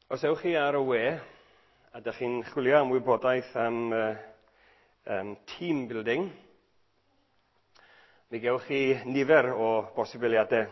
Os ewch chi ar y we, a ydych chi'n chwilio am wybodaeth am team building, mi gewch chi nifer o bosibiliadau.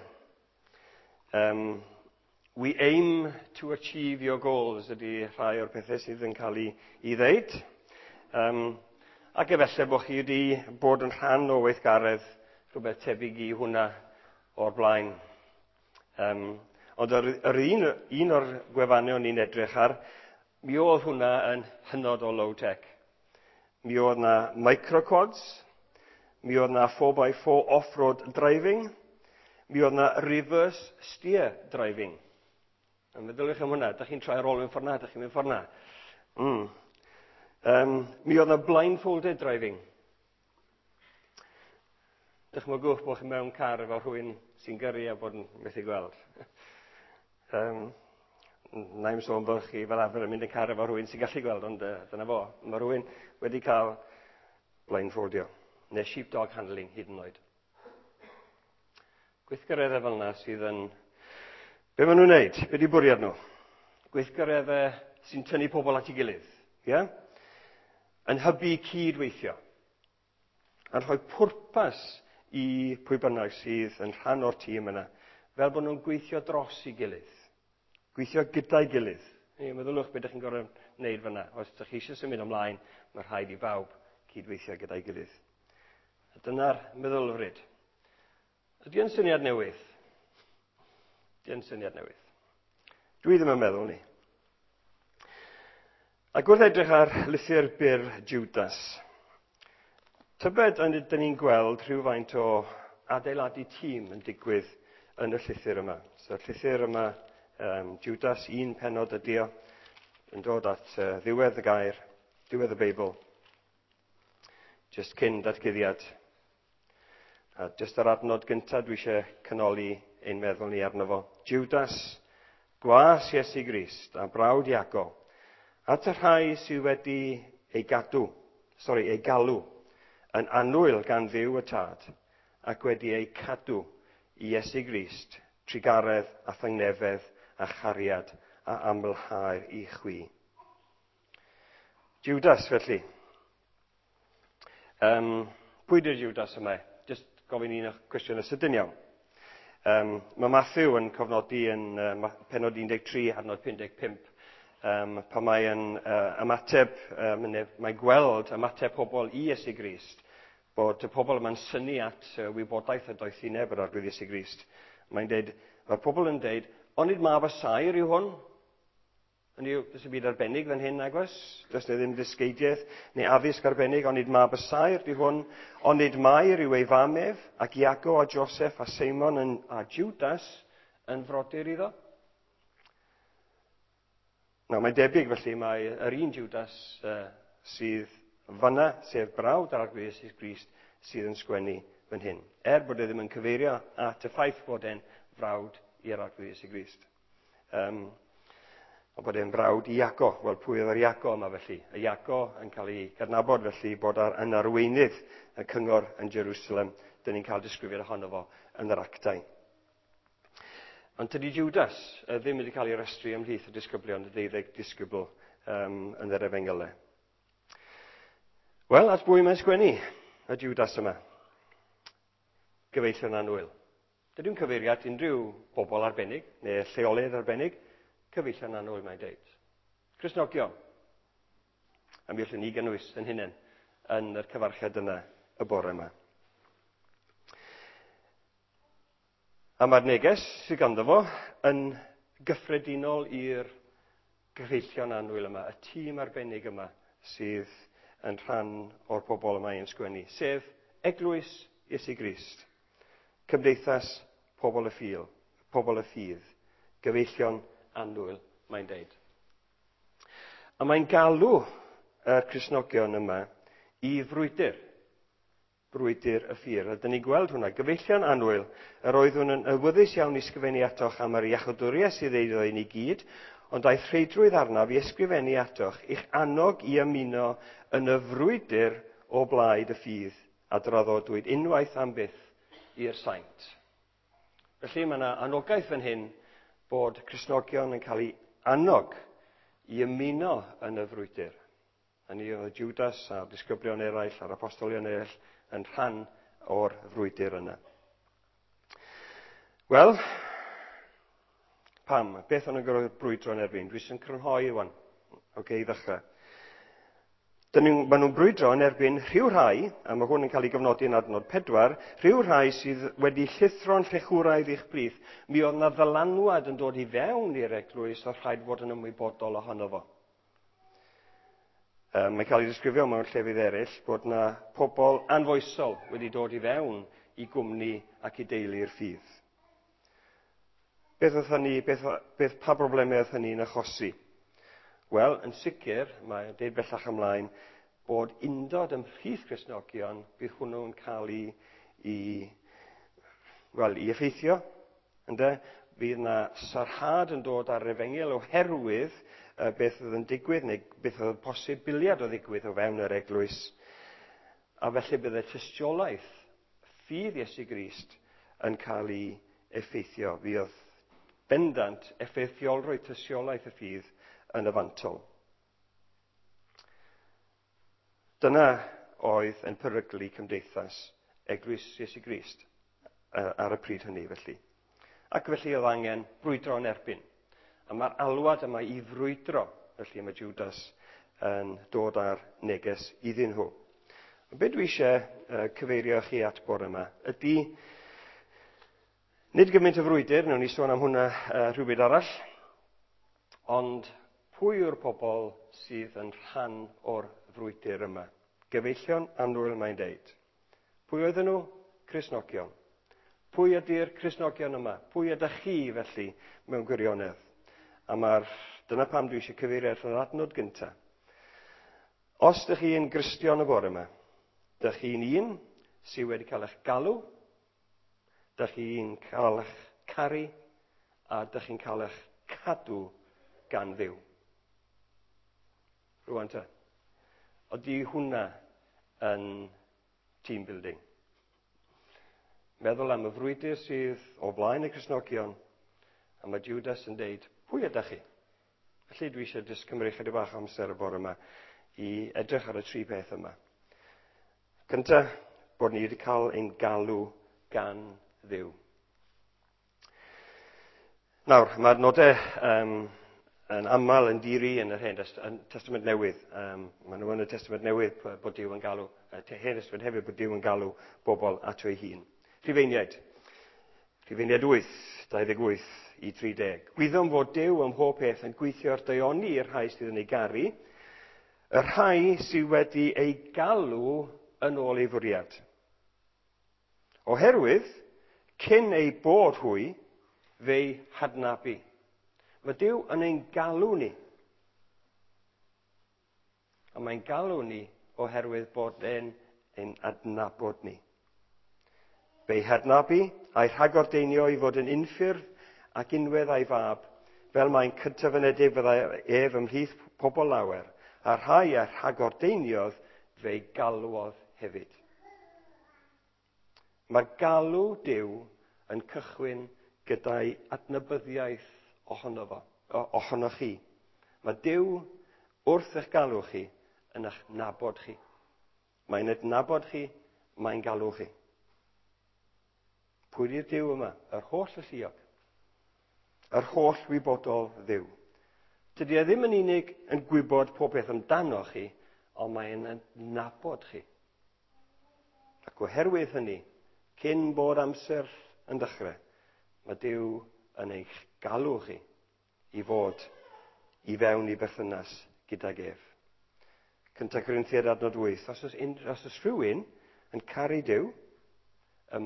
We aim to achieve your goals ydy rhai o'r pethau sydd yn cael ei ddeud. Ac efallai bod chi wedi bod yn rhan o weithgaredd rhywbeth tebyg i hwnna o'r blaen. Ond yr un o'r gwefannau o'n i'n edrych ar, mi oedd hwnna yn hynod o low-tech. Mi oedd na microquads, mi oedd na 4x4 off-road driving, mi oedd na reverse steer driving. Meddyliwch am hwnna, ydych chi'n troi ar ôl mewn ffordd na, ydych chi'n mynd ffordd na. Mi oedd na blindfolded driving. Dychmygwch bod chi mewn car efo rhywun sy'n gyrru a bod yn methu gweld. Na'i'm sôn bod chi fel arfer yn mynd yn car efo rhywun sy'n gallu gweld, ond dyna fo. Mae rhywun wedi cael blindfoldio, neu sheepdog handling hyd yn oed. Gweithgareddau fel yna sydd yn... Be maen nhw'n wneud? Be di bwriad nhw? Gweithgareddau sy'n tynnu pobl at ei gilydd. Yeah? Yn hybu cydweithio. Yn rhoi pwrpas i pwy bynnag sydd yn rhan o'r tîm yna, fel bod nhw'n gweithio dros ei gilydd. Gweithio gyda'i gilydd. Meddylwch beth ydych chi'n gorfod wneud fyna. Os ydych chi eisiau symud ymlaen, mae rhaid i bawb cydweithio gyda'i gilydd. Dyna'r meddylfryd. Ydy yn syniad newydd? Ydy yn syniad newydd. Dwi ddim yn meddwl ni. Ac wrth edrych ar lythyr byr Judas, tybed ydyn ni'n gweld rhywfaint o adeiladu tîm yn digwydd yn y llythyr yma. So, llythyr yma, Judas, un pennod ydi o, yn dod at ddiwedd y gair, diwedd y Beibl, jyst cyn datguddiad. A jyst yr adnod gyntaf dwi eisiau canoli ein meddwl ni arno fo. Judas, gwas Iesu Grist a brawd Iago, at y rhai sydd wedi ei galw, yn annwyl gan Dduw y Tad, ac wedi ei cadw i Iesu Grist, trigaredd a thangnefedd a chariad a amlhau'r i chwi. Judas, felly. Pwy di'r Judas yma? Jyst gofyn un o'ch cwestiwn y sydyn iawn. Mae Matthew yn cofnodi yn pennod 13, adnod 55, pan mae'n ymateb, mae'n gweld ymateb pobl i Iesu Grist, bod y pobl yma'n syni at wybodaeth y doeth i neb yr arglwydd Iesu Grist. Mae'r pobl yn dweud, onid mab y sair yw hwn? Does y byd arbennig fan hyn agos? Does na ddim ddysgeidiaeth neu addysg arbennig, onid mab y sair yw hwn? Onid Mair yw ei famef, ac Iago a Joseph a Seimon a Judas yn frodyr iddo? Mae'n debyg felly mae yr un Judas sydd fyna, sef brawd ar arglwydd Iesu Grist, sydd yn sgwennu fan hyn. Bod e ddim yn cyfeirio at y ffaith bod e'n frawd i'r arglwydd Iesu Grist. A bod e'n brawd i Iago. Wel, pwy oedd yr Iago yma felly? Y Iago yn cael ei gydnabod felly bod yn arweinydd y cyngor yn Jerusalem. Dyn ni'n cael disgrifiad ohono fo yn yr actau. Ond tydi Judas ddim wedi cael ei restru ymhlith y disgyblion, y 12 disgybl yn yr Efengylau. Wel, at bwy mae'n sgwennu y Judas yma? Gyfeillion annwyl. Dydy'n cyfeiriad unrhyw bobl arbennig, neu lleolydd arbennig, cyfeillion annwyl mae'n deud. Cristnogion. A mi allwn ni gynnwys yn hynny yn yr cyfarchiad yna y bore yma. A mae'r neges sydd ganddo fo yn gyffredinol i'r gyfeillion annwyl yma, y tîm arbennig yma sydd yn rhan o'r bobl yma i'n sgwennu, sef Eglwys Iesu Grist, Cymdeithas Pobl y Ffydd, gyfeillion annwyl, mae'n deud. A mae'n galw y Cristnogion yma i frwydr y ffyr. A dyn ni'n gweld hwnna, gyfeillion annwyl, yr oeddwn yn awyddus iawn i sgrifennu atoch am yr iachawdwriaeth sydd eiddo i ni gyd, ond aeth rheidrwydd arnaf i ysgrifennu atoch i'ch annog i ymuno yn y frwydr o blaid y ffydd a draddodwyd unwaith am byth i'r saint. Felly mae yna anogaeth fan hyn bod Cristnogion yn cael ei annog i ymuno yn y frwydr. Hynny oedd Judas a'r disgyblion eraill a'r apostolion eraill yn rhan o'r frwydr yna. Wel, pam? Beth o'n nhw'n brwydro yn erbyn? Dwi sy'n crynhoi wan. I ddechrau. Maen nhw'n brwydro yn erbyn rhyw rhai, a mae hwn yn cael ei gyfnodi yn adnod 4, rhyw rhai sydd wedi llithro'n llechwraidd i'ch blith. Mi oedd na ddylanwad yn dod i fewn i'r eglwys oedd rhaid fod yn ymwybodol ohono fo. Mae'n cael ei ddisgrifio mewn llefydd eraill bod na pobl anfoesol wedi dod i fewn i gwmni ac i deulu'r ffydd. Beth pa broblemau oedd hynny'n achosi? Wel, yn sicr, mae'n deud bellach ymlaen, bod undod ymhlith Cristnogion bydd hwnnw'n cael i effeithio. Bydd na sarhad yn dod ar Efengil oherwydd beth oedd yn digwydd, neu beth oedd y posibiliad o ddigwydd o fewn yr eglwys. A felly bydd y tystiolaeth ffydd Iesu Grist yn cael ei effeithio. Fydd bendant effeithiolrwydd tystiolaeth y ffydd yn y fantol. Dyna oedd yn peryglu cymdeithas eglwys Iesu Grist ar y pryd hynny felly. Ac felly oedd angen brwydro yn erbyn. A mae'r alwad yma i frwydro, felly mae Judas yn dod â'r neges iddyn nhw. Be dwi eisiau cyfeirio chi at bore yma ydy nid gymaint y frwydr, newn ni sôn am hwnna rhywbryd arall, ond pwy yw'r pobl sydd yn rhan o'r frwydr yma? Gyfeillion annwyl mae'n deud. Pwy oedden nhw? Cristnogion. Pwy ydy'r Cristnogion yma? Pwy ydych chi felly mewn gwirionedd? A dyna pam dwi eisiau cyfeirio at yr adnod gyntaf. Os ydych chi'n Gristion y bore yma, ydych chi'n un sydd wedi cael eich galw, ydych chi'n cael eich caru, a ydych chi'n cael eich cadw gan Dduw. Rwan ta. Ydy hwnna yn team building? Meddwl am y frwydr sydd o flaen y Cristnogion, a mae Judas yn deud, pwy ydych chi? Felly dwi eisiau cymryd chydig bach amser y bore yma i edrych ar y 3 peth yma. Cyntaf, bod ni wedi cael ein galw gan Dduw. Nawr, mae'r nodau yn aml yn diri yn yr Hen Testament Newydd. Mae nhw yn y Testament Newydd bod Duw yn galw, Hen Testament hefyd bod Duw yn galw bobl ato ei hun. Rhufeiniad 8, 28 i 30. Gwyddom fod Duw ym mhob peth yn gweithio ar daioni i'r rhai sydd yn ei garu, y rhai sydd wedi ei galw yn ôl ei fwriad. Oherwydd, cyn ei bod hwy, fe'i hadnabu. Mae Duw yn ein galw ni. A mae'n galw ni oherwydd bod e'n adnabod ni. Fe'i hadnabu a'i rhagordeinio i fod yn unffyrdd ac unwedd a'i fab, fel mae'n cyntafynedig fyddai ef ymhlith pobl lawer, a rhai a rhagordeiniodd fe'i galwodd hefyd. Mae'r galw Duw yn cychwyn gyda'i adnabyddiaeth ohonoch chi. Mae Duw wrth eich galw chi yn eich nabod chi. Mae'n adnabod chi, mae'n galw chi. Pwy di'r Duw yma? Yr holl lluog. Yr holl wybodol Dduw. Dydy e ddim yn unig yn gwybod pob beth amdano chi, ond mae'n adnabod chi. Ac oherwydd hynny, cyn bod amser yn dechrau, mae Duw yn eich galw chi i fod i fewn i berthynas gydag ef. Cyntaf Corinthiaid adnod 8. Os oes rhywun yn caru Duw, y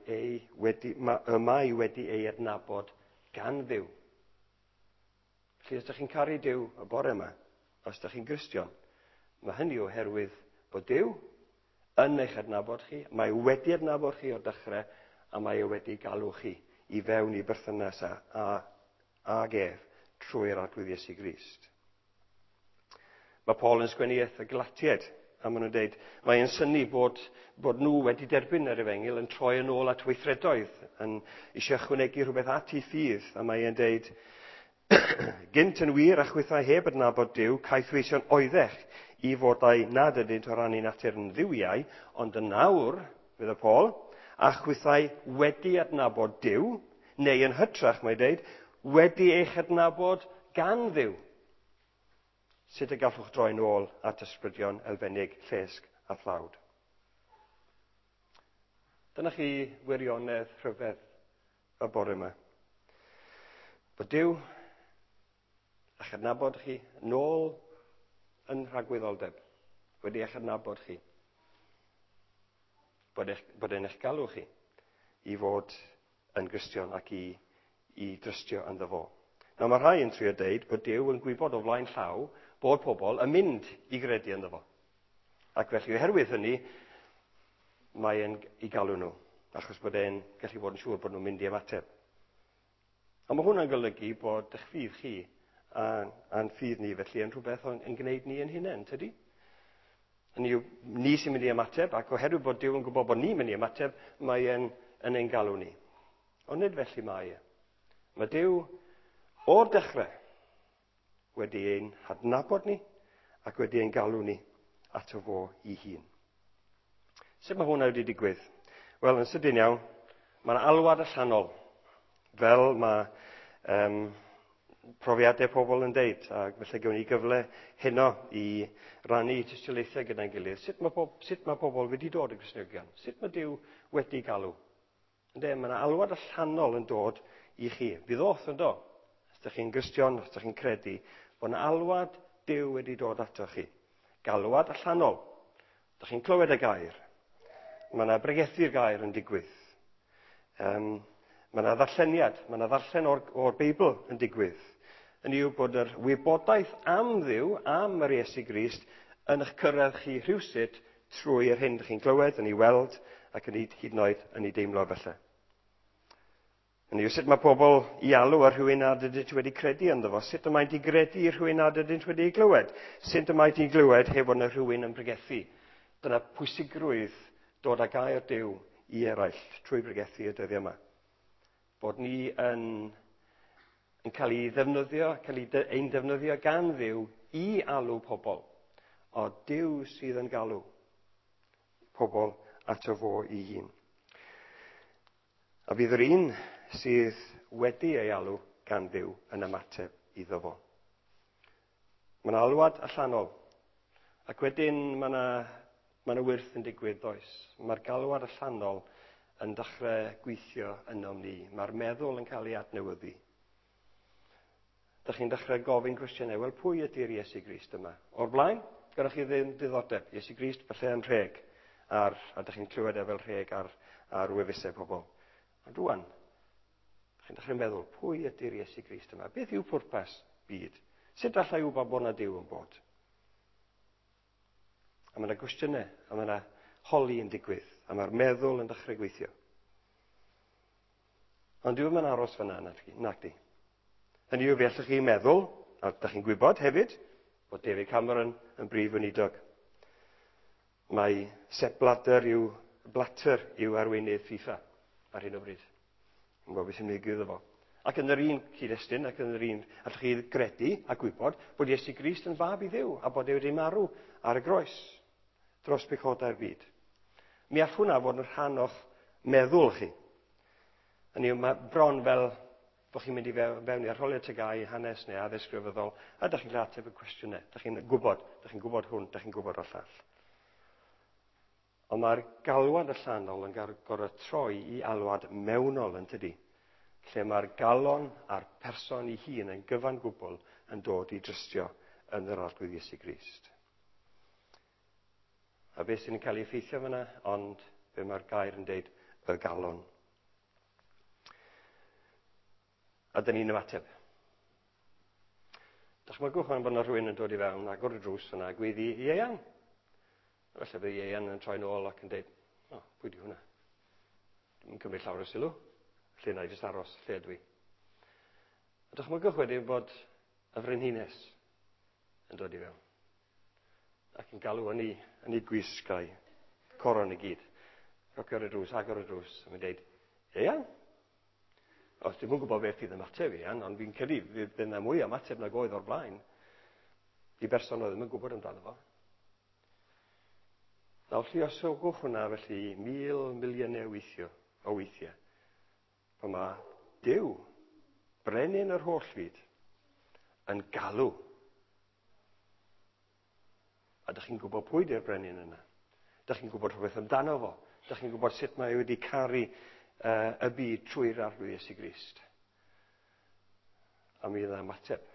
mae wedi ei adnabod gan Dduw. Felly, os ydych chi'n caru Duw y bore yma, os ydych chi'n Gristion, mae hynny oherwydd bod Duw yn eich adnabod chi, mae wedi adnabod chi o'r dechrau, a mae wedi galw chi i fewn i berthynas ag ef trwy'r arglwydd Iesu Grist. Mae Paul yn sgwennu y Galatiaid, a maen nhw'n dweud, mae'n synnu bod nhw wedi derbyn yr Efengil yn troi yn ôl at weithredoedd, yn eisiau ychwanegu rhywbeth at ei ffydd, a mae'n dweud, Gynt yn wir a chwythau heb adnabod Dyw, caethweision oeddech i fod ei nad ydynt o rannu natur yn dduwiau, ond yn nawr, fydd y Paul, a chwythau wedi adnabod Dyw, neu yn hytrach, mae'n deud, wedi eich adnabod gan Dduw. Sut y gallwch droi nôl at ysbrydion elfennig, llesg a thlawd. Dyna chi wirionedd rhyfedd y bore yma. Bod Dyw a'ch adnabod chi nôl yn rhagwyddoldeb. Wedi eich adnabod chi. Bod e'n eich galw chi i fod yn Gristion ac i drystio ynddo fo. Nawr mae rhai yn trio deud bod Dyw yn gwybod o flaen llaw bod pobl yn mynd i gredu ynddo fo. Ac felly oherwydd hynny, mae e'n i galw nhw, achos bod e'n gallu bod yn siŵr bod nhw'n mynd i ymateb. A mae hwnna'n golygu bod eich ffydd chi a'n ffydd ni felly yn rhywbeth yn gwneud ni yn hunain, tydi? Hynny yw, ni sy'n mynd i ymateb, ac oherwydd bod Dyw yn gwybod bod ni'n mynd i ymateb, mae e'n ein galw ni. Ond nid felly mae e. Mae Dyw o'r dechrau wedi ein hadnabod ni ac wedi ein galw ni ato fo i hun. Sut mae hwnna wedi digwydd? Wel, yn sydyn iawn, mae'n alwad allanol, fel mae profiadau pobl yn deud, ac felly gewn ni gyfle heno i rannu tystiolaethau gyda'n gilydd. Sut mae pobl wedi dod i Gristnogion? Sut mae Dyw wedi galw? Mae alwad allanol yn dod i chi. Bydd oth yn dod. Os ydych chi'n Gristion, os ydych chi'n credu, bod yna alwad Dyw wedi dod ato chi. Galwad allanol. Ydych chi'n clywed y gair. Mae yna bregethu'r gair yn digwydd. Mae yna ddarlleniad, mae yna ddarllen o'r Beibl yn digwydd. Hynny yw bod yr wybodaeth am Dduw, am yr Iesu Grist, yn eich cyrraedd chi rhywsut trwy'r hyn ydych chi'n clywed, yn ei weld, ac yn hyd yn oed yn ei deimlo felly. Hynny yw, sut mae pobl i alw ar rhywun nad ydynt wedi credu ynddo fo? Sut y maent i gredu i rhywun nad ydynt wedi ei glywed? Sut y maent i'n glywed heb ond y rhywun yn bregethu? Dyna pwysigrwydd dod â gair Dyw i eraill trwy bregethu y dyddiau yma. Bod ni yn cael ei ddefnyddio, ein defnyddio gan Dduw i alw pobl. O Dyw sydd yn galw pobl ato fo i hun. A bydd yr un sydd wedi ei alw gan Dduw yn ymateb iddo fo. Mae yna alwad allanol. Ac wedyn mae yna wyrth yn digwydd, does. Mae'r galwad allanol yn dechrau gweithio ynom ni. Mae'r meddwl yn cael ei adnewyddu. Dych chi'n dechrau gofyn cwestiynau, wel pwy ydy'r Iesu Grist yma? O'r blaen, gyda chi ddim diddordeb. Iesu Grist falle yn rheg, a dych chi'n clywed fel rheg ar wefusau pobl. Ond rwan, chi'n dechrau meddwl, pwy ydy'r Iesu Grist yma? Beth yw pwrpas byd? Sut allai wybod bod yna Dyw yn bod? A mae yna gwestiynau, a mae yna holi yn digwydd, a mae'r meddwl yn dechrau gweithio. Ond Dyw yma'n aros fyna, nag di. Hynny yw, fe allwch chi meddwl, a ydych chi'n gwybod hefyd, bod David Cameron yn brif weinidog. Mae Sepp Blatter yw arweinydd FIFA ar hyn o bryd. Yn gwybod beth sy'n digwydd iddo fo. Ac yn yr un cyd-destun, ac yn yr un, allwch chi gredu a gwybod bod Iesu Grist yn fab i Dduw, a bod e wedi marw ar y groes dros pecodau'r byd. Mi all hwnna fod yn rhan o'ch meddwl chi. Hynny yw, mae bron fel bod chi'n mynd i fewn i arholiad tygau, hanes neu addysg grefyddol, a ydych chi'n cael ateb y cwestiynau. Ydych chi'n gwybod hwn, ydych chi'n gwybod o'r llall. Ond mae'r galwad allanol yn gorfod troi i alwad mewnol yn tydi, lle mae'r galon a'r person ei hun yn gyfan gwbl yn dod i drystio yn yr arglwydd Iesu Grist. A beth sy'n cael ei effeithio fyna, ond be mae'r gair yn deud, y galon. A dyn ni'n ymateb. Dychmygwch bod yna rhywun yn dod i fewn, agor y drws fyna, gweddi Ieian. Felly bydd Ieian yn troi nôl ac yn dweud, pwy di hwnna? Dwi'n cymryd llawer o sylw, lle na i jyst aros, lle ydw i. A dychmygwch wedyn bod y frenhines yn dod i fewn. Ac yn galw yn ei gwisgau, coron i gyd. Agor y drws, a mae'n dweud, Ieian? Os dwi'n gwybod beth fydd ymateb i, ond fi'n credu fydd yna mwy ymateb nag oedd o'r blaen. I berson oedd ddim yn gwybod amdano fo. Nawr lluosogwch hwnna felly 1,000 miliynau o weithiau. Pan mae Duw, brenin yr holl fyd, yn galw. A ydych chi'n gwybod pwy di'r brenin yna? Ydych chi'n gwybod rhywbeth amdano fo? Ydych chi'n gwybod sut mae wedi caru y byd trwy'r arglwydd Iesu Grist? A mi yna ymateb.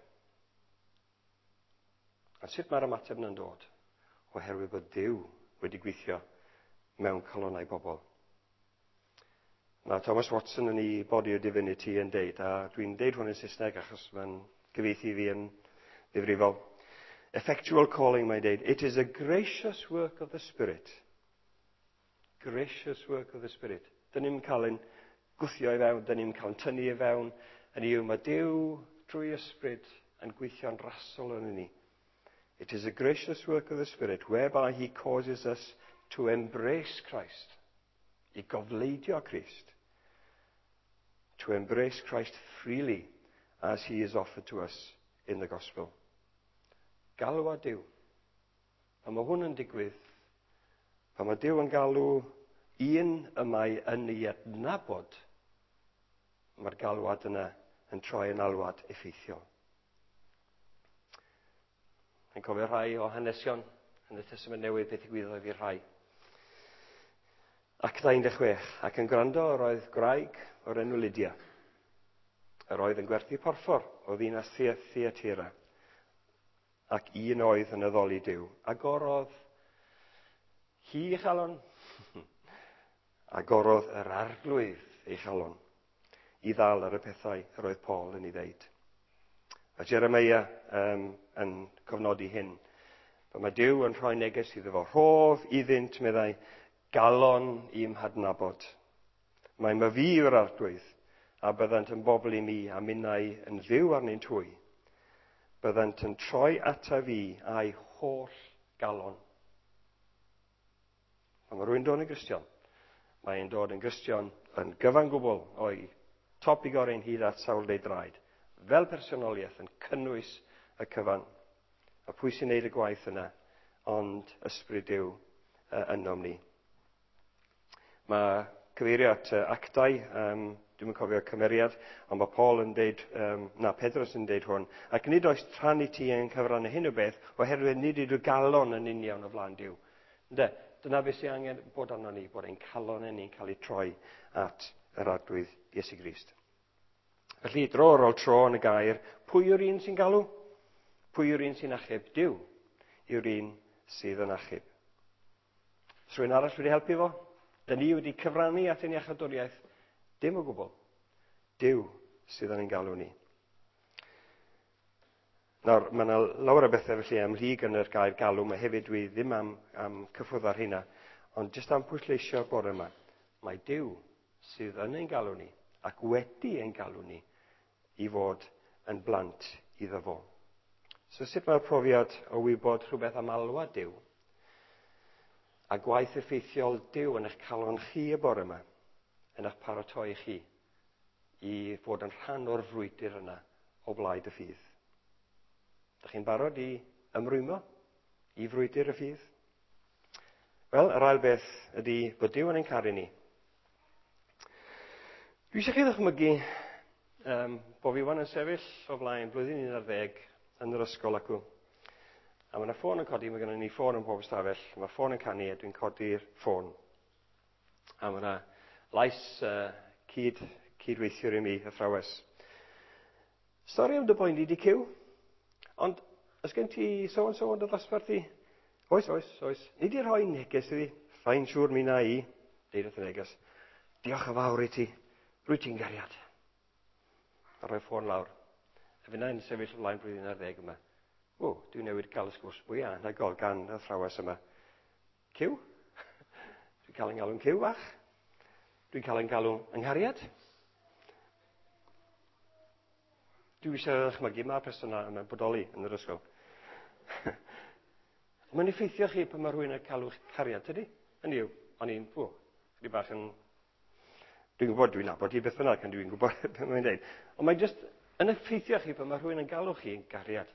A sut mae'r ymateb yna'n dod? Oherwydd bod Duw wedi gweithio mewn calonnau bobl. Mae Thomas Watson yn ei Body of Divinity yn deud, a dwi'n deud hwn yn Saesneg achos mae'n gyfieithu fi yn ddifrifol. Effectual calling, mae'n deud, it is a gracious work of the Spirit. Gracious work of the Spirit. Dyn ni'n cael ein gwthio i fewn, dyn ni'n cael ein tynnu i fewn, yn i'w mae Duw drwy ysbryd yn gweithio'n rasol yn ni. It is a gracious work of the Spirit, whereby he causes us to embrace Christ. I gofleidio Christ. To embrace Christ freely as he is offered to us in the gospel. Galw a Duw. Pan mae hwn yn digwydd, pan mae Duw yn galw un ymau yn ei adnabod, mae'r galwad yna yn troi yn alwad effeithiol. Yn cofio rhai o hanesion yn y Testament Newydd beth ddigwyddodd i'r rhai. Acta 16, ac yn gwrando yr oedd graig o'r enw Lydia. Yr oedd yn gwerthu porffor o ddinas Thyatira. Ac un oedd yn addoli Duw. Agorodd hi ei chalon. Agorodd yr arglwydd ei chalon. I ddal ar y pethau yr oedd Paul yn ei ddeud. A Jeremia yn cofnodi hyn. Mae Duw yn rhoi neges iddo fo. Rhof iddynt, meddai, galon i'm hadnabod. Mae ma fi yw'r arglwydd, a byddant yn bobl i mi, a minnau yn dduw arni'n twy. Byddant yn troi ata fi a'i holl galon. Pan mae rhywun dod yn Gristion, mae'n dod yn Gristion yn gyfan gwbl o'i top i gorein hyd at sawl deu draed, fel personoliaeth yn cynnwys y cyfan. A pwy sy'n neud y gwaith yna, ond ysbryd Duw ynom ni. Mae cyfeirio at actau, dwi'n yn cofio cymeriad, ond mae Paul yn deud, Pedros yn deud hwn, ac nid oes tran i ti yn cyfrannu hyn o beth, oherwydd nid ydw galon yn union o flaen Duw. Dyna beth sy'n angen bod arno ni, bod ein calon ni'n cael ei troi at yr arglwydd Iesu Grist. Felly, dro ar ôl tro yn y gair, pwy yw'r un sy'n galw? Pwy yw'r un sy'n achub? Duw yw'r un sydd yn achub. Os rhywun arall wedi helpu fo? Da ni wedi cyfrannu at ein iachadwriaeth? Dim o gwbl. Duw sydd yn ein galw ni. Nawr, mae yna lawer o bethau felly ymhlug yn yr gair galw. Mae hefyd dwi ddim am cyffwrdd ar hynna. Ond jyst am pwysleisio bore yma. Mae Duw sydd yn ein galw ni ac wedi ein galw ni i fod yn blant iddo fo. So sut mae'r profiad o wybod rhywbeth am alwad Duw a gwaith effeithiol Duw yn eich calon chi y bore yma yn eich paratoi chi i fod yn rhan o'r frwydr yna o blaid y ffydd. Ydych chi'n barod i ymrwymo i frwydr y ffydd? Wel, yr ail beth ydy bod Duw yn ein caru ni. Dwi eisiau chi ddychmygu bod fi wan yn sefyll o flaen blwyddyn 11 yn yr ysgol acw. A mae yna ffôn yn codi, mae gennym ni ffôn yn pob ystafell. Mae ffôn yn canu a dwi'n codi'r ffôn. A mae yna lais cydweithiwr i mi, athrawes. Stori am dy boeni di cyw. Ond, ys gen ti so yn dy ddosbarth i? Oes. Nid i rhoi neges i fi. Ffain siŵr mi na i. Deud wrth y neges. Diolch yn fawr i ti. Rwy ti'n gariad. A rhoi ffôn lawr. A fi na'n sefyll o flaen blwyddyn 11 yma. Dwi'n newid cael y sgwrs bwy anhygol gan y athrawes yma. Cyw? Dwi'n cael yn galw'n cyw bach. Dwi'n cael yn galw'n anghariad. Dwi eisiau ddychmygu mae'r person yma'n bodoli yn yr ysgol. Mae'n effeithio chi pan mae rhywun yn cael cariad, ydy? Hynny yw, o'n i'n chydig bach yn Dwi'n gwybod dwi'n nabod i beth bynnag, ond dwi'n gwybod beth mae'n dweud. Ond mae'n just yn effeithio chi pan mae rhywun yn galw chi yn gariad.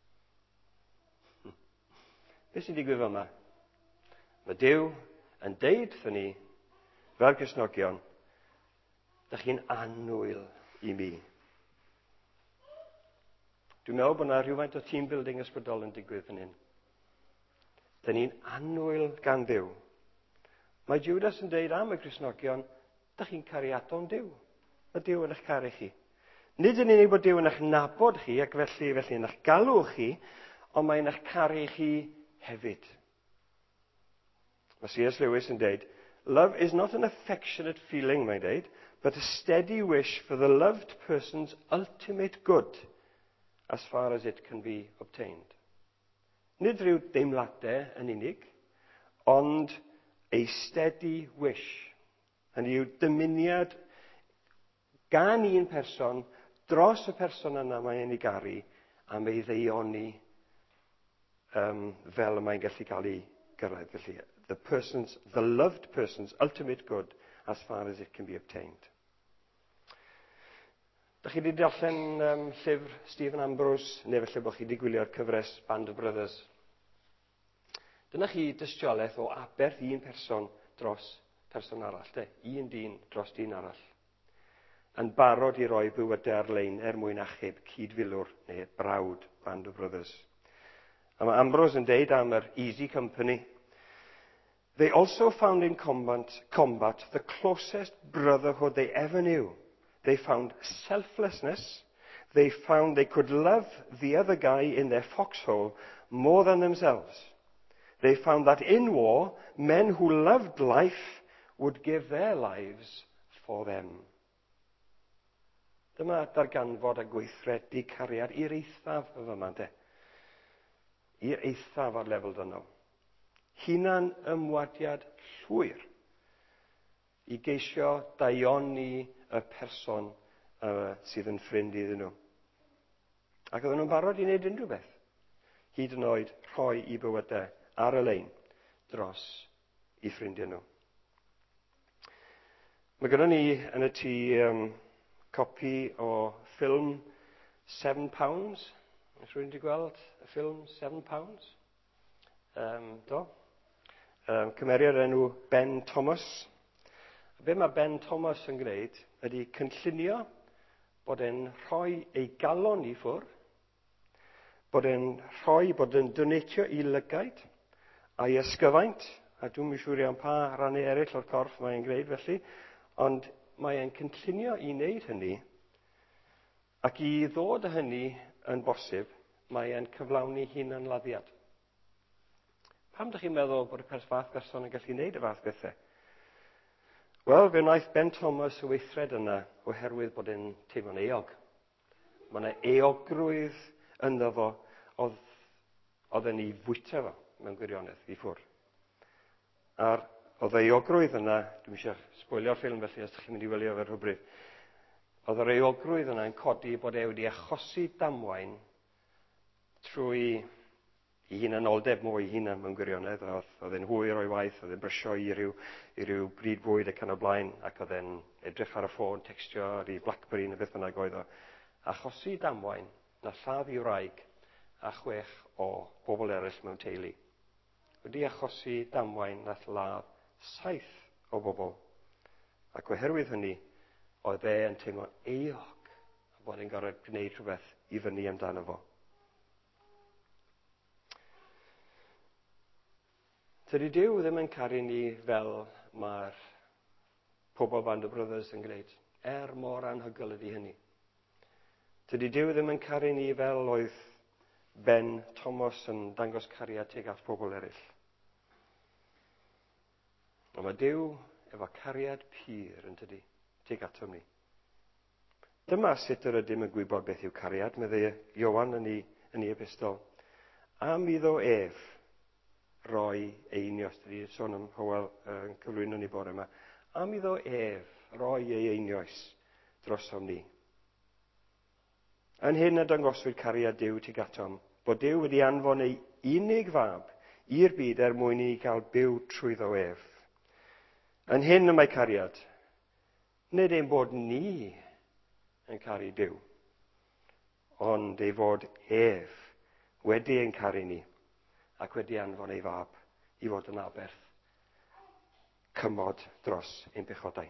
Beth sy'n digwydd yma? Mae Duw yn deud wrthyn ni, fel Cristnogion, da chi'n annwyl i mi. Dwi'n meddwl bod yna rhywfaint o team building ysbrydol yn digwydd fan hyn. Da ni'n annwyl gan Duw. Mae Judas yn deud am y Cristnogion, da chi'n cariadon Duw. Mae Duw yn eich caru chi. Nid yn unig bod Duw yn eich nabod chi, ac felly yn eich galw chi, ond mae'n eich caru chi hefyd. Mae C.S. Lewis yn deud, love is not an affectionate feeling, mae'n deud, but a steady wish for the loved person's ultimate good, as far as it can be obtained. Nid rhyw deimladau yn unig, ond a steady wish. Hynny yw dymuniad gan un person dros y person yna mae'n ei garu am ei ddeioni fel y mae'n gallu cael ei gyrraedd. Felly, the loved person's ultimate good as far as it can be obtained. Da chi wedi darllen llyfr Stephen Ambrose, neu felly bod chi wedi gwylio'r cyfres Band of Brothers. Dyna chi dystiolaeth o aberth un person dros person arall, un dyn dros dyn arall. Yn barod i roi bywydau ar-lein mwyn achub cydfilwr neu brawd Band of Brothers. A mae Ambrose yn deud am yr Easy Company. They also found in combat the closest brotherhood they ever knew. They found selflessness. They found they could love the other guy in their foxhole more than themselves. They found that in war, men who loved life would give their lives for them. Dyma darganfod a gweithredu cariad i'r eithaf y fyma, de. I'r eithaf ar lefel dynol. Hunan ymwadiad llwyr i geisio daioni y person sydd yn ffrind iddyn nhw. Ac oedden nhw'n barod i wneud unrhyw beth. Hyd yn oed rhoi i bywydau ar y lein dros i ffrindiau nhw. Mae gennym ni yn y tŷ copi o ffilm 7 Pounds. Ys rwy'n wedi gweld y ffilm 7 Pounds? Do? Cymeriad enw Ben Thomas. Be mae Ben Thomas yn gwneud ydy cynllunio bod e'n rhoi ei galon i ffwr, bod e'n donatio i lygaid a'i ysgyfaint, a dwi'n siŵr iawn pa rannu eraill o'r corff mae'n gwneud felly, ond mae e'n cynllunio i wneud hynny, ac i ddod â hynny yn bosib, mae e'n cyflawni hunanladdiad. Pam ydych chi'n meddwl bod y fath person yn gallu wneud y fath bethau? Wel, fe wnaeth Ben Thomas y weithred yna oherwydd bod e'n teimlo'n eog. Mae yna eogrwydd ynddo fo oedd yn ei fwyta fo mewn gwirionedd i ffwr. A'r oedd ei eogrwydd yna, dwi'n eisiau sbwylio'r ffilm felly os ydych chi'n mynd i wylio fe rhywbryd, oedd yr eogrwydd yna yn codi bod e wedi achosi damwain trwy i hunanoldeb mwy hunan mewn gwirionedd, oedd e'n hwyr o'i waith, oedd e'n brysio i ryw bryd bwyd ac yn o blaen, ac oedd e'n edrych ar y ffôn, textio ar ei Blackberry neu beth bynnag oedd o. Achosi damwain, na lladd i wraig a 6 o bobl eraill mewn teulu. Wedi achosi damwain na lladd 7 o bobl. Ac oherwydd hynny, oedd e'n teimlo'n eog bod e'n gorfod gwneud rhywbeth i fyny amdano fo. Dydy Duw ddim yn caru ni fel mae'r pobl Band of Brothers yn gwneud, mor anhygoel ydy hynny. Dydy Duw ddim yn caru ni fel oedd Ben Thomas yn dangos cariad tuag at pobl eraill. Ond mae Duw efo cariad pur yn dydy, tuag atom ni. Dyma sut yr ydym yn gwybod beth yw cariad, meddai Iowan yn ei epistol. Am iddo ef roi einios, dydy sôn am Hywel yn cyflwyno ni bore yma, am iddo ef roi ei einios drosom ni. Yn hyn y dangoswyd cariad Duw tuag atom, bod Duw wedi anfon ei unig fab i'r byd mwyn i gael byw trwyddo ef. Yn hyn y mae cariad. Nid ein bod ni yn caru Duw, ond ei fod ef wedi ein caru ni ac wedi anfon ei fab i fod yn aberth cymod dros ein pechodau.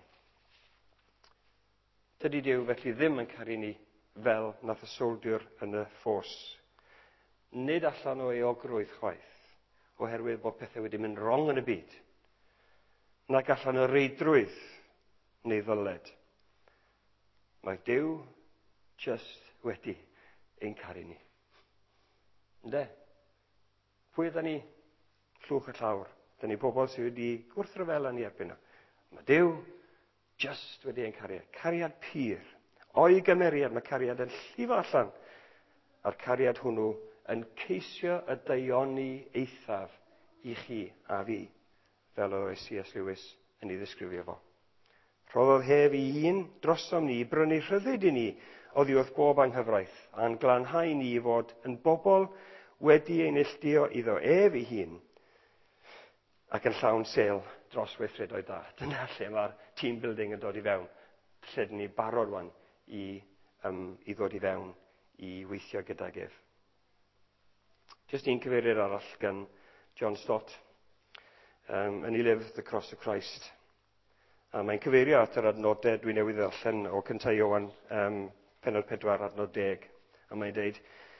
Dydy Duw felly ddim yn caru ni fel nath y soldiwr yn y ffos. Nid allan o ei ogrwydd chwaith, oherwydd bod pethau wedi mynd wrong yn y byd, nac allan o reidrwydd neu ddyled. Mae Duw just wedi ein caru ni. Ynde? Pwy ydyn ni? Llwch y llawr. Dyn ni bobl sydd wedi gwrthryfel yn ei erbyn nhw. Mae Duw just wedi ein caru. Cariad pur. O'i gymeriad mae cariad yn llifo allan. A'r cariad hwnnw yn ceisio y daioni eithaf i chi a fi, fel oedd C.S. Lewis yn ei ddisgrifio fo. Rhoddodd hef ei hun drosom ni, brynu rhyddid i ni oddi wrth bob anghyfraith, a'n glanhau ni fod yn bobl wedi ei neilltuo iddo ef ei hun, ac yn llawn sel dros weithredoedd da. Dyna lle mae'r team building yn dod i fewn. Lle dyn ni barod wan i ddod i fewn i weithio gydag ef. Just un cyfeirir arall gan John Stott yn ei lyfr The Cross of Christ. A mae'n cyfeirio at yr adnodau dwi newydd ddarllen o cyntaf Ioan pennod 4 adnod 10. A mae'n dweud,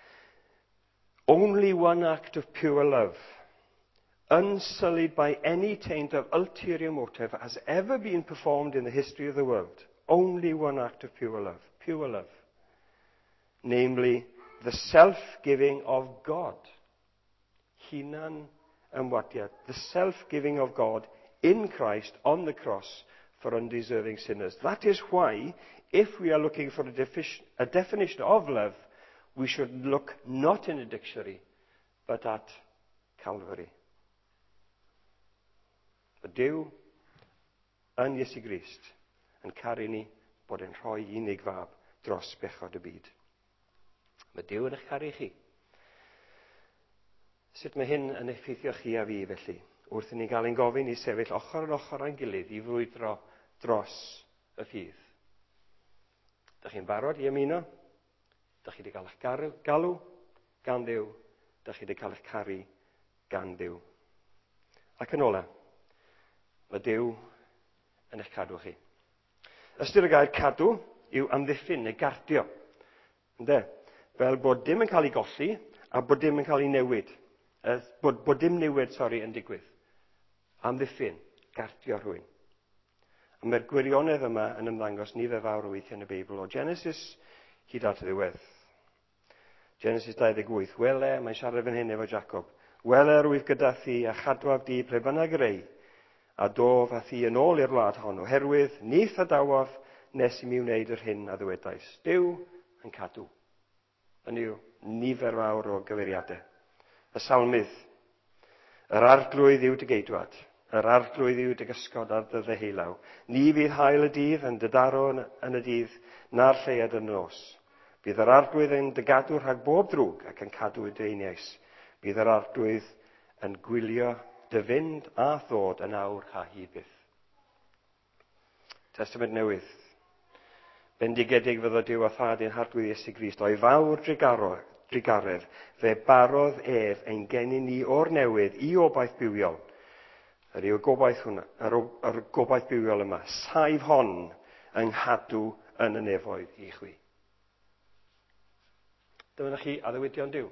only one act of pure love, unsullied by any taint of ulterior motive, has ever been performed in the history of the world. Only one act of pure love. Namely, the self-giving of God. Hunan ymwadiad. The self-giving of God in Christ on the cross for undeserving sinners. That is why, if we are looking for a definition of love, we should look not in a dictionary, but at Calvary. Y Duw yn Iesu Grist yn caru ni bod yn rhoi unig fab dros bechod y byd. Mae Duw yn eich caru chi. Sut mae hyn yn effeithio chi a fi felly? Wrth i ni gael ein gofyn i sefyll ochr yn ochr a'n gilydd i frwydro dros y ffydd. Dych chi'n barod i ymuno? Dych chi wedi cael eich galw gan Dduw? Dych chi wedi cael eich caru gan Dduw? Ac yn ola, mae Duw yn eich cadw chi. Ystyr y gair cadw yw amddiffyn neu gardio. Ynde? Fel bod dim yn cael ei golli a bod dim yn cael ei newid. Bod dim newid, yn digwydd. Amddiffyn, gardio rhywun. A mae'r gwirionedd yma yn ymddangos nifer fawr o weithiau yn y Beibl o Genesis hyd at y ddiwedd. Genesis 28. Wele, mae'n siarad fan hyn efo Jacob. Wele rwyf gyda thi a chadwaf di ple bynnag yr ei, a dof a thi yn ôl i'r wlad hon, oherwydd nith a dawaf nes i mi wneud yr hyn a ddywedais. Duw yn cadw. Hynny yw nifer fawr o gyfeiriadau. Y salmydd. Yr arglwydd yw dy geidwad. Yr arglwydd yw dy gysgod ar dy ddeheulaw. Ni fydd hael y dydd yn dydaro yn y dydd na'r lleiad yn nos. Bydd yr arglwydd yn dy gadw rhag bob drwg ac yn cadw dy einiais. Bydd yr arglwydd yn gwylio dy fynd a ddod yn awr ha hi byth. Testament newydd. Bendigedig fyddo Duw a thad i'n harglwydd Iesu Grist o'i fawr drigaredd, fe barodd ef ein gennym ni o'r newydd i obaith bywiol. Yr gobaith bywiol yma, saif hon yng nghadw yn y nefoedd i chwi. Dyma chi addewidion Duw.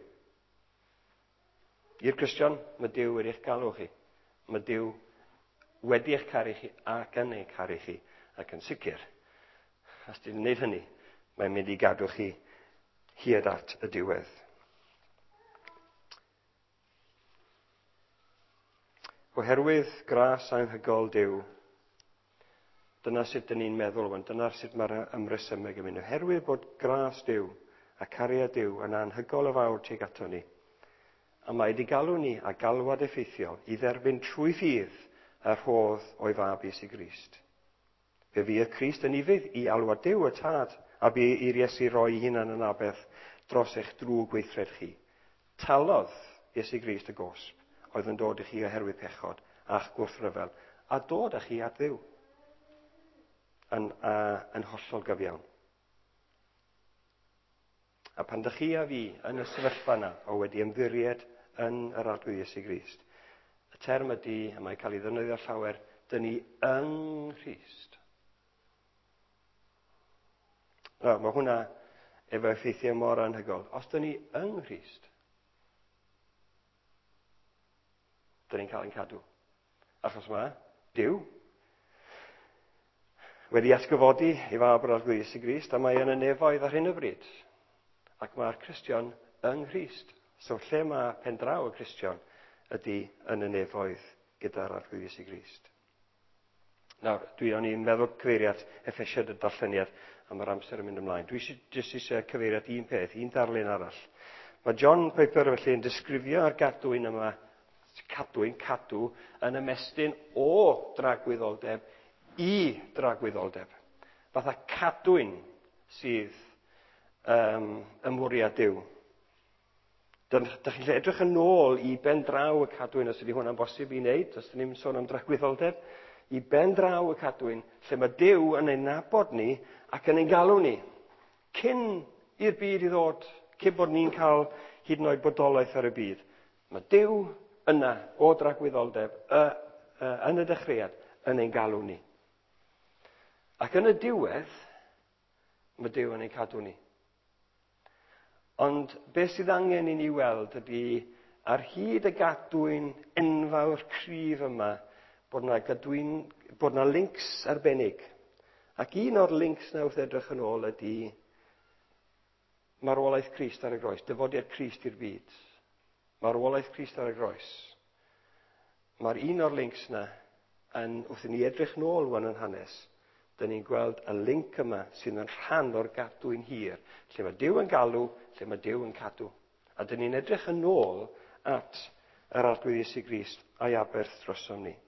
I'r Cristion, mae Duw wedi eich galw chi. Mae Duw wedi eich caru chi ac yn eich caru chi. Ac yn sicr, os dyn ni'n gwneud hynny, mae'n mynd i gadw chi hyd at y diwedd. Oherwydd gras anhygoel Duw, dyna sut dyn ni'n meddwl, dyna sut mae'r ymresymeg yn mynd. Oherwydd bod gras Duw a cariad Duw yn anhygoel o fawr tuag ato ni, a mae wedi galw ni a galwad effeithiol i dderbyn trwy ffydd y rhodd o'i fab Iesu Grist. Fe fydd Crist yn ifydd i alwad Duw y tad, a bu i'r Iesu roi hunan yn abeth dros eich drwg weithred chi. Talodd Iesu Grist y gosb, oedd yn dod i chi oherwydd pechod a'ch gwrthryfel, a dod â chi at Dduw. yn hollol gyfiawn. A pan dych chi a fi yn y sefyllfa yna o wedi ymddiried yn yr arglwydd Iesu Grist, y term ydy, a mae'n cael ei ddefnyddio llawer, dyn ni yng Nghrist. Mae hwnna efo effeithiau mor anhygoel. Os dyn ni yng Nghrist, dyn ni'n cael ein cadw. Achos mae Duw wedi atgyfodi ei fab yr arglwydd Iesu Grist, a mae yn y nefoedd ar hyn o bryd. Ac mae'r Cristion yng Nghrist. So lle mae pen draw y Cristion ydy yn y nefoedd gyda'r arglwydd Iesu Grist. Nawr, o'n i'n meddwl cyfeiriad Effesiad y darlleniad, a mae'r amser yn mynd ymlaen. Dwi eisiau cyfeiriad un peth, un darlun arall. Mae John Piper felly yn disgrifio ar gadwyn yma, cadw, yn ymestyn o dragwyddoldeb i dragwyddoldeb. Fatha cadwyn sydd ymwriad Duw. Dych chi'n edrych yn ôl i ben draw y cadwyn, os ydy hwnna'n bosib i wneud, os ydym ni'n sôn am dragwyddoldeb, i ben draw y cadwyn, lle mae Duw yn ein nabod ni ac yn ein galw ni. Cyn i'r byd i ddod, cyn bod ni'n cael hyd yn oed bodolaeth ar y byd. Mae Duw yna o dragwyddoldeb yn y dechreuad yn ein galw ni. Ac yn y diwedd, mae Duw yn ein cadw ni. Ond beth sydd angen i ni weld ydy ar hyd y gadwyn enfawr cryf yma bod na links arbennig. Ac un o'r links na wrth edrych yn ôl ydy marwolaeth Crist ar y groes, dyfodiad Crist i'r byd. Marwolaeth Crist ar y groes. Mae'r un o'r links na wrth i ni edrych nôl wan yn hanes, dyn ni'n gweld y link yma sydd yn rhan o'r gadwyn hir, lle mae Duw yn galw, lle mae Duw yn cadw. A dyn ni'n edrych yn ôl at yr arglwydd Iesu Grist a'i aberth drosom ni.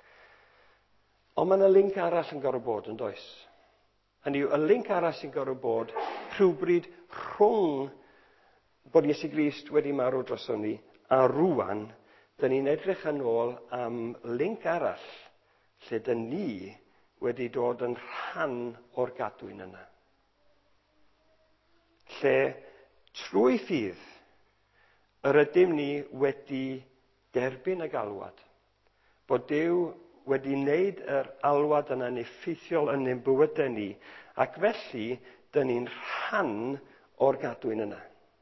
Ond mae yna link arall yn gorfod bod yn does. Hynny yw, y link arall sy'n gorfod bod rhywbryd rhwng bod Iesu Grist wedi marw drosom ni a rŵan, dyn ni'n edrych yn ôl am link arall lle dyn ni wedi dod yn rhan o'r gadwyn yna. Lle trwy ffydd yr ydym ni wedi derbyn y galwad. Bod Duw wedi wneud yr alwad yna'n effeithiol yn ein bywydau ni, ac felly dyn ni'n rhan o'r gadwyn yna.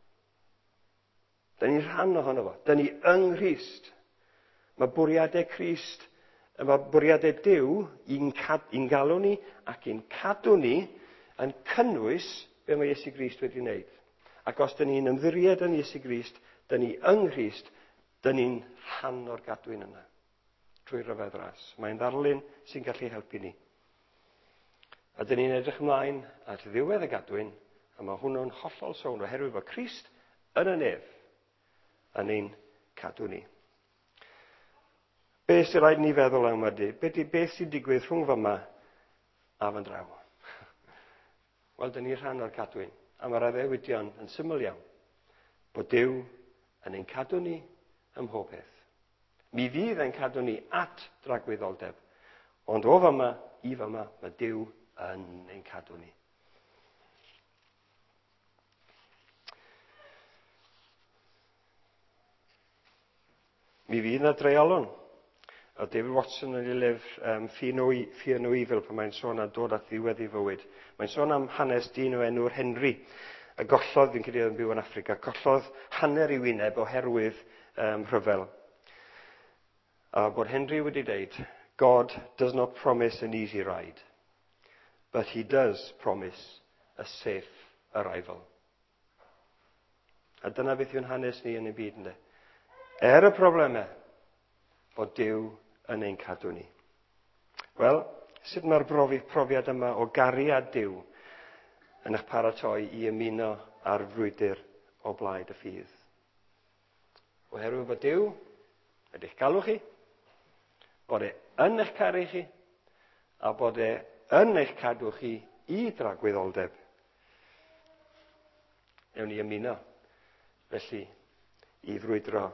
Dyn ni'n rhan ohono fo. Dyn ni yng Nghrist. Mae bwriadau Crist, mae bwriadau Duw i'n galw ni ac i'n cadw ni yn cynnwys be mae Iesu Grist wedi wneud. Ac os dyn ni'n ymddiried yn Iesu Grist, dyn ni yng Nghrist, dyn ni'n rhan o'r gadwyn yna. Trwy ryfedd ras. Mae'n ddarlun sy'n gallu helpu ni. A dyn ni'n edrych ymlaen at ddiwedd y gadwyn, a mae hwnnw'n hollol sownd oherwydd bod Crist yn y nef yn ein cadw ni. Beth sy'n rhaid ni feddwl am ydy? Beth sy'n digwydd rhwng fyma a fan draw? Wel, dyn ni rhan o'r cadwyn. A mae'r addewidion yn syml iawn. Bod Duw yn ein cadw ni ym mhob peth. Mi fydd ein cadw ni at dragwyddoldeb. Ond o fyma i fyma, mae Duw yn ein cadw ni. Mi fydd na dreialon. A David Watson yn ei lyfr Fear No Evil, pan mae'n sôn am dod at ddiwedd ei fywyd. Mae'n sôn am hanes dyn o enw'r Henry, y gollodd, fi'n credu yn byw yn Affrica, gollodd hanner i wyneb oherwydd rhyfel. A bod Henry wedi deud, God does not promise an easy ride, but he does promise a safe arrival. A dyna beth yw'n hanes ni yn y byd, ynddo. Y problemau, bod Duw yn ein cadw ni. Wel, sut mae'r profiad yma o gariad Duw yn eich paratoi i ymuno ar frwydr o blaid y ffydd? Oherwydd bod Duw ydych galw chi, bod yn eich caru chi, a bod yn eich cadw chi i dragwyddoldeb. Ewn ni ymuno, felly, i frwydro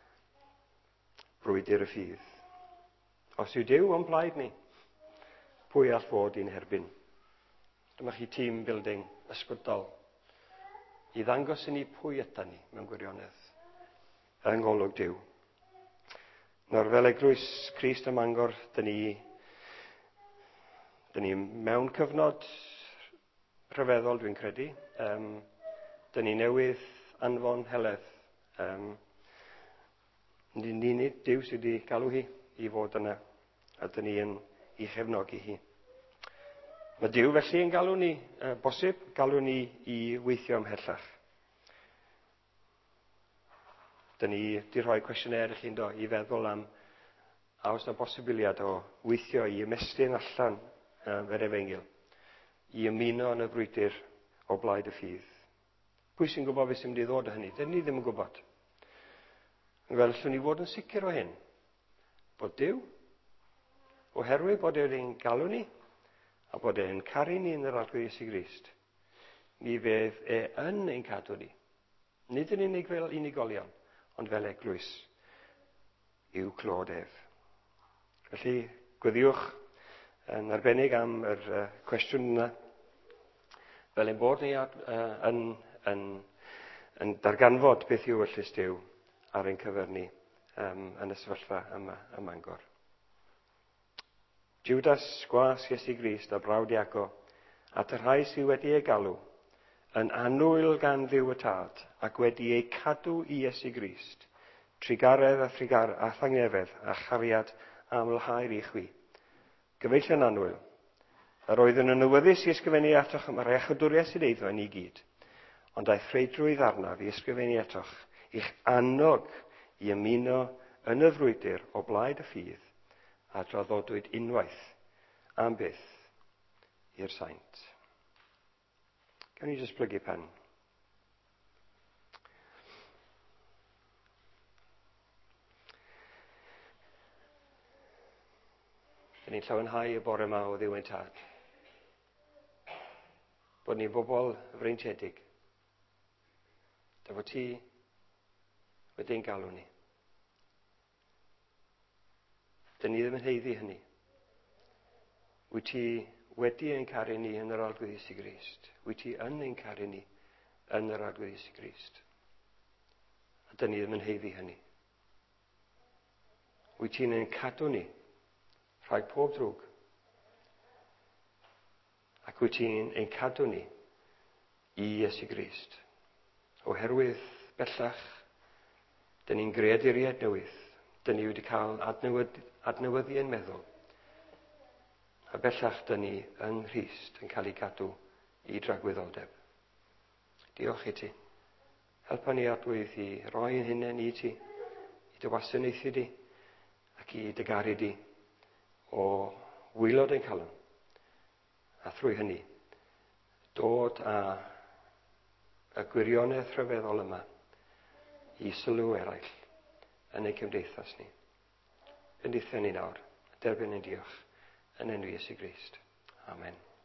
brwydr y ffydd. Os yw Duw o'n blaid ni, pwy all fod i'n herbyn. Dyma chi tîm building ysbrydol i ddangos i ni pwy ydan ni mewn gwirionedd yng ngolwg Duw. Nawr fel eglwys Crist ym Mangor, dyn ni mewn cyfnod rhyfeddol dwi'n credu. Dyn ni newydd anfon heledd. Ni Duw sydd wedi galw hi i fod yna, a dyn ni yn ei chefnogi hi. Mae Duw felly yn galw ni, bosib, galw ni i weithio ymhellach. Dyn ni wedi rhoi cwestiynau i chi i feddwl am a oes yna bosibiliad o weithio i ymestyn allan yr Efengyl, i ymuno yn y frwydr o blaid y ffydd. Pwy sy'n gwybod beth sy'n mynd i ddod o hynny? Dyn ni ddim yn gwybod. Fel allwn ni fod yn sicr o hyn, bod Duw, oherwydd bod e'n galw ni, a bod e'n caru ni yn yr arglwydd Iesu Grist, mi fydd yn ein cadw ni. Nid yn unig fel unigolion, ond fel eglwys i'w clod ef. Felly, gwyddiwch yn arbennig am yr cwestiwn yna, fel ein bod ni yn darganfod beth yw Eglwys Duw ar ein cyfer ni yn y sefyllfa yma ym Mangor. Judas, gwas Iesu Grist a brawd Iago, at y rhai sydd wedi ei galw, yn annwyl gan Dduw y Tad, ac wedi ei cadw i Iesu Grist, trigaredd a thangnefedd a chariad a amlhau'r i chwi. Gyfeillion annwyl, yr oeddwn yn awyddus i ysgrifennu atoch am yr echodwriaeth sydd eiddo ni gyd, ond aeth rheidrwydd arnaf i ysgrifennu atoch i'ch annog i ymuno yn y frwydr o blaid y ffydd a draddodwyd unwaith am byth i'r saint. Gawn ni jyst plygu pen. Dyn ni'n llawenhau y bore yma o Dduw ein Tad. Bod ni'n bobl freintiedig. Dy fod ti wedi'n galw ni. Dyn ni ddim yn heiddi hynny. Wyt ti wedi ein caru ni yn yr arglwydd Iesu Grist. Wyt ti yn ein caru ni yn yr arglwydd Iesu Grist. A dyn ni ddim yn heiddi hynny. Wyt ti'n ein cadw ni rhag pob drwg. Ac wyt ti'n ein cadw ni i Iesu Grist. Oherwydd bellach, dyn ni'n greaduriaid newydd. Dyn ni wedi cael adnewyddu yn meddwl. A bellach, dyn ni yng Nghrist yn cael ei gadw i dragwyddoldeb. Diolch i ti. Helpa ni adwydd i roi yn hunain i ti, i dy wasanaethu di, ac i dy garu di o wylod ein calon. A thrwy hynny, dod â y gwirionedd rhyfeddol yma i sylw eraill yn ein cymdeithas ni. Bendithio ni nawr, derbyn ein diolch yn enw Iesu Grist. Amen.